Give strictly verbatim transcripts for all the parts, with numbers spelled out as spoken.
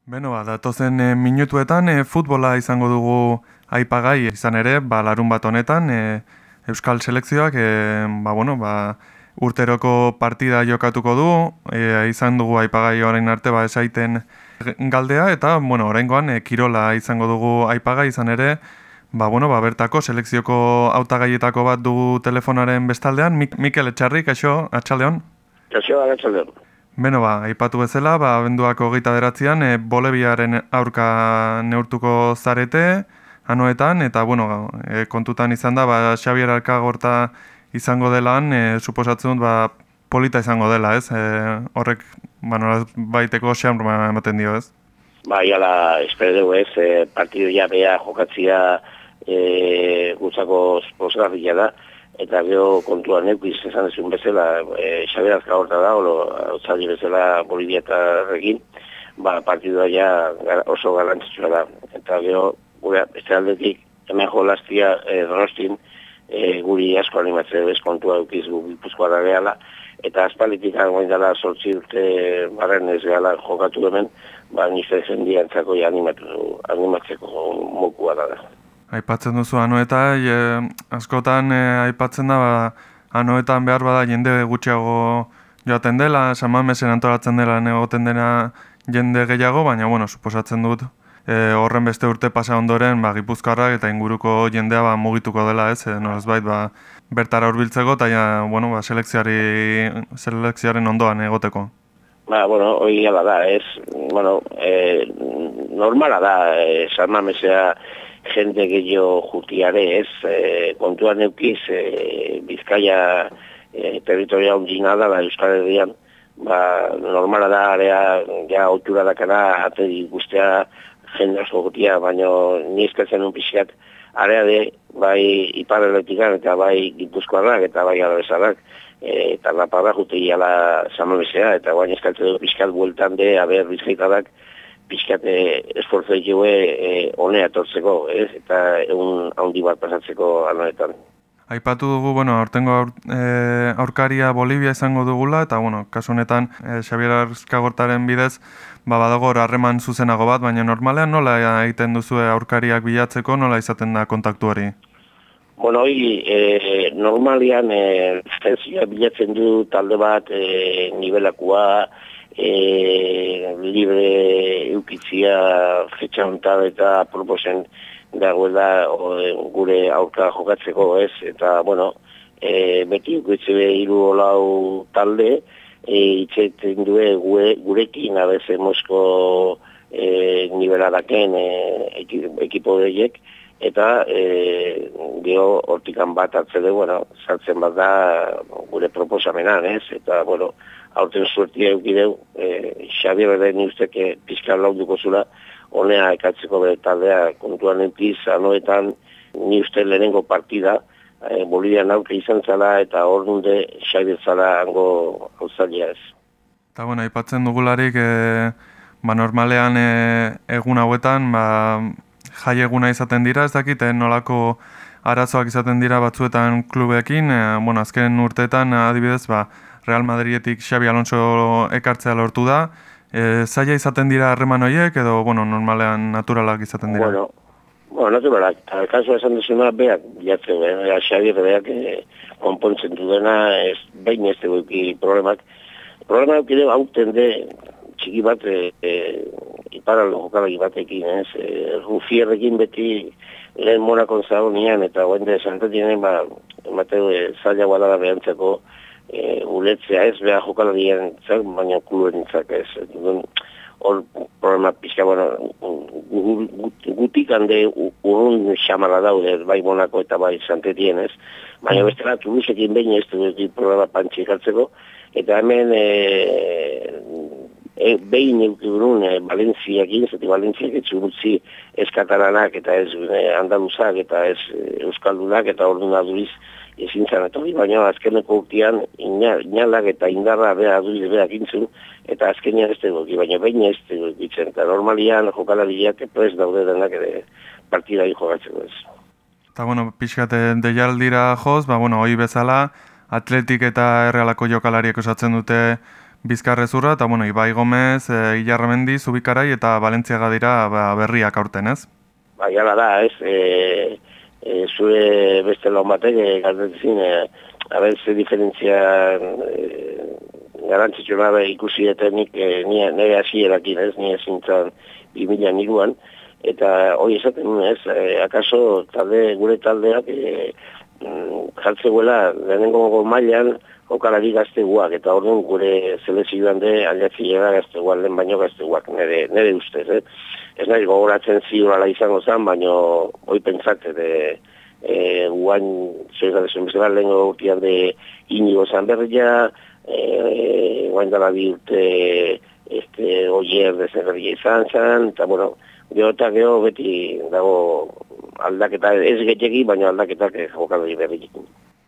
Beno, ba, datozen e, minutuetan e, futbola izango dugu aipagai izan ere, ba, larun bat honetan, e, Euskal Selekzioak e, ba, bueno, ba, urteroko partida jokatuko du, e, izan dugu aipagai orain arte ba, esaiten galdea, eta bueno, oraingoan e, kirola izango dugu aipagai izan ere, ba, bueno, ba, bertako selekzioko hautagaietako bat dugu telefonaren bestaldean, Mik Mikel Etxarrik, kaixo, atxaldeon? Kaixo, atxaldeon. Beno, ba, aipatu bezala, ba, abenduak hogeita bederatzean, e, Boliviaren aurka neurtuko zarete, anoetan, eta, bueno, e, kontutan izan da, ba, Xabier Alkagorta izango delan, e, suposatzen dut, ba, polita izango dela, ez? E, horrek, ba, baiteko xean ematen dio, ez? Ba, iala, espero dugu ez, e, partidu ja bea jokatzia e, gutzako posgarria da, eta gero kontuan neukiz esan ezun bezala, e, Xabier Alkagorta da, olo, otzaldi bezala Bolivia eta regin, ba, partidua ja oso garrantzitsua da. Eta gero, gure, beste aldetik, hemen jolaztia e, Donostin, e, guri asko animatzea bez kontua eukiz gu Gipuzkoara gehala, eta aspalitik hangoin dela sortzi urte barren ez gehala jokatu hemen, ba, nizte jendiantzako ja animatu, animatzeko mokua da da. Aipatzen duzu anoeta, e, askotan e, aipatzen da, ba, anoetan behar bada jende gutxiago joaten dela, San Mamesen antolatzen dela egoten dena jende gehiago, baina, bueno, suposatzen dut, e, horren beste urte pasa ondoren, ba, Gipuzkoarrak eta inguruko jendea ba, mugituko dela, ez, e, nolazbait, ba, bertara hurbiltzeko, eta, ja, bueno, ba, selekziari, selekziaren ondoan egoteko. Ba, bueno, hori gala da, ez, bueno, e, normala da, e, San Mamesea jende gehiago jutiare, ez, e, kontuan eukiz, e, Bizkaia e, territoria ondina da, da Euskal Herrian, ba, normala da, area, ja, autura dakara, ate guztia jende asko jutia, baina ni eskatzen un pixkat, area de, bai iparreletikan eta bai Gipuzkoarrak eta bai alabezarrak, e, eta laparra jute iala Samamesea, eta guain eskatzen du pixkat bueltan de, haber bizkaitarak, pixkat esforzo dikue e, honea etortzeko, ez? Eta egun handi bat pasatzeko anoetan. Aipatu dugu, bueno, aurtengo aur, e, aurkaria Bolivia izango dugula, eta, bueno, kasu honetan, e, Xabier Alkagortaren bidez, ba, badago harreman zuzenago bat, baina normalean nola egiten duzu aurkariak bilatzeko, nola izaten da kontaktu hori? Bueno, hori, e, normalian, e, bilatzen du talde bat, e, nivelakoa, E, libre eukitzia fetxa hontan eta proposen dagoela gure aurka jokatzeko, ez, eta, bueno, e, beti ukitze be hiru olau talde, e, itxeten due gure, gurekin abeze Mosko e, niveladaken e, ekipo deiek, eta e, geho hortikan bat atzede, bueno, sartzen bat da gure proposamenan, ez, eta, bueno, aurten suertia eukideu, e, Xabier eren usteke pizkal lauduko zula, honea ekatzeko bere taldea kontuan enpiz, anoetan ni uste lehenengo partida, e, Bolivian aurke izan zala, eta hor nunde Xabier zala hango hauzalia ez. Eta, bueno, aipatzen dugularik, e, ba, normalean e, egun hauetan, ba, jai eguna izaten dira, ez dakit, nolako arazoak izaten dira batzuetan klubekin, e, bueno, azken urteetan adibidez, ba, Real Madridetik Xabi Alonso ekartzea lortu da. E, zaila izaten dira harreman horiek edo, bueno, normalean naturalak izaten dira? Bueno, bueno naturalak. Kasu esan duzuna, beak bilatzen, beha, Xabi beak e, konpontzen du dena, ez, behin ez dugu problemak. Problema dugu dira hauten de txiki bat, e, e, iparaldo jokalagi batekin, ez, e, Rufierrekin beti lehen monakon zagonean, eta guende santatinen, ba, emateu, e, zaila guadala behantzeko, E, uletzea ez, beha jokalarien zak, baina kuluen zak ez. Hor problema pixka, bueno, gutik hande urrun xamara daude, bai Monako eta bai Santetien ez. Baina bestela, Toulousekin behin ez du problema pantxikatzeko, eta hemen e, e, behin eukidurun e, Valentziakin, zati Valentziak ez urutzi ez katalanak eta ez e, andaluzak eta ez e, euskaldunak eta orduan aduriz ezin zan etorri, baina azkeneko urtean inalak eta indarra beha aduriz beha gintzen, eta azkenean ez dugu, baina behin ez dugu ditzen, eta normalian jokalariak prez daude denak ere partida jokatzeko ez. Eta, bueno, pixkate deialdira joz, ba, bueno, hoi bezala, Atletik eta Errealako jokalariek osatzen dute Bizkarrezurra, eta bueno, Ibai Gomez, e, Ilarramendi, Zubikarai eta Valentziaga dira ba, berriak aurten, ez? Bai, hala da, ez, e, e, zure beste laun batek, e, galdetzen, e, haber, ze diferentzia e, garantzitsuna be ikusi etenik e, nire hasierakin, ez, nire zintzen bi mila hiruan, eta hori esaten, ez, e, akaso talde, gure taldeak e, jartzeguela lehenengo mailan jokalari gazteguak, eta orduan gure selezioan de aldatzilera gazteguak, lehen baino gazteguak, nire, nire ustez, eh? Ez nahi gogoratzen ziurala izango zen, baino hoi pentsate, de, e, guain, zoizan desun bezala, lehen urtean de Inigo Zanberria, e, guain dala bi urte, este, oier dezenberria izan zen, eta bueno, gero eta gero beti dago aldaketa, ez getxeki, baina aldaketak jokalari berrikin.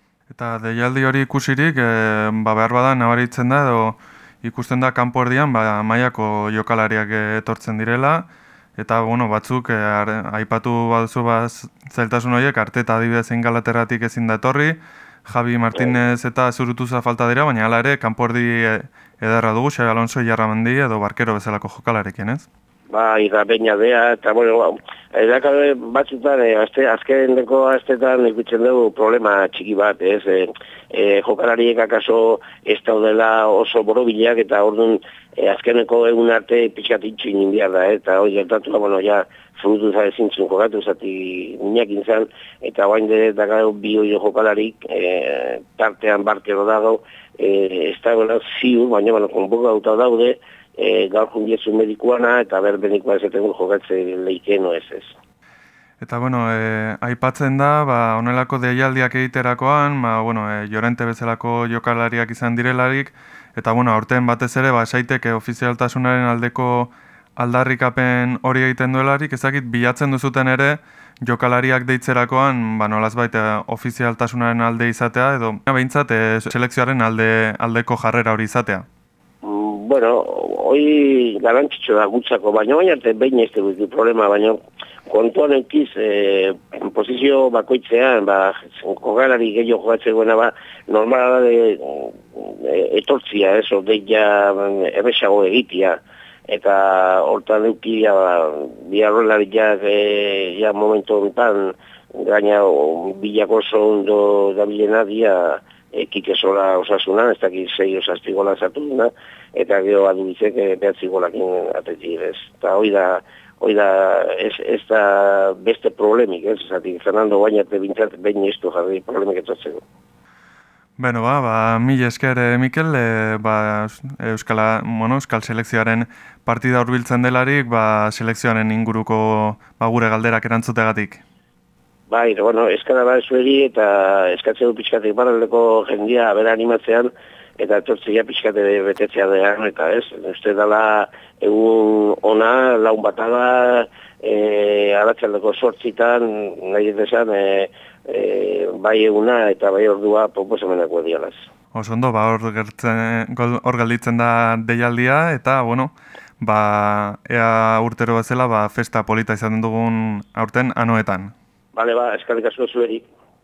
Eta deialdi hori ikusirik, e, ba behar bada nabaritzen da, edo ikusten da kanpo erdian, ba, mailako jokalariak etortzen direla, eta bueno, batzuk, e, aipatu baduzu ba, zailtasun horiek, Arteta adibidez Ingalaterratik ezin da etorri, Javi Martínez eta Zurutuza falta dira, baina hala ere, kanpo erdi ederra dugu, Xabi Alonso, Ilarramendi edo Barkero bezalako jokalarekin, ez? Ba, irrapena dea, eta bueno, edakabe batzutan, e, azte, azken deko aztetan ikutzen dugu problema txiki bat, ez, e, e, jokalariek akaso ez daudela oso borobilak, eta orduan e, azkeneko egun arte pixkat itxin indiar da, eta hori gertatu da, bueno, ja, frutu za ezintzun jokatu, zati minak inzan, eta guain de dakau bi hori jokalarik, e, tartean Barkero dago, e, ez dagoela ziur, baina, bueno, konbokatuta daude, E, gaur jundiezu medikuana eta berbenikoa ezaten jokatze leikeno ez ez. Eta bueno, e, aipatzen da, ba, onelako deialdiak egiterakoan, ba, bueno, e, Llorente bezalako jokalariak izan direlarik, eta bueno, aurten batez ere, ba, esaiteke ofizialtasunaren aldeko aldarrikapen hori egiten duelarik, ezakit bilatzen duzuten ere, jokalariak deitzerakoan, ba, nolazbait e, ofizialtasunaren alde izatea, edo behintzat e, selekzioaren alde, aldeko jarrera hori izatea. Bueno, hoi garantzitxo da gutzako, baina baina arte behin ez dugu problema, baina kontuan eukiz, e, posizio bakoitzean, ba, jokalari gehiago jogatzegoena, ba, normala da e, etortzia, ez, ordeia erresago egitea, eta hortan eukia, ba, bi arrolariak e, ja momentu honetan, gaina bilako oso ondo dabilena dia, e, kikesola osasunan, ez dakit zei osastigola zatu duna, eta gero adubizek e, behatzi golakin atetik, ez. Eta hoi da, hoi da, ez, ez da beste problemik, ez. Zatik, Fernando bainate bintzat, behin ez du jarri problemik etortzeko. Beno, ba, ba, mil esker, eh, Mikel, eh, ba, Euskala, bueno, Euskal selekzioaren partida hurbiltzen delarik, ba, selekzioaren inguruko ba, gure galderak erantzutegatik. Bai, bueno, eskara da zueri eta eskatzea du pixkatik barraldeko jendia bera animatzean, eta etortzea pixkate betetzea dean, eta ez, uste dela egun ona, laun batada, e, aratzaldeko sortzitan, nahi desan, e, e, bai eguna eta bai ordua proposamenako dialaz. Osondo, ba, hor, gertzen, hor galditzen da deialdia, eta, bueno, ba, ea urtero bezala, ba, festa polita izan dugun aurten anoetan. Bale, ba, eskarrik asko zueri.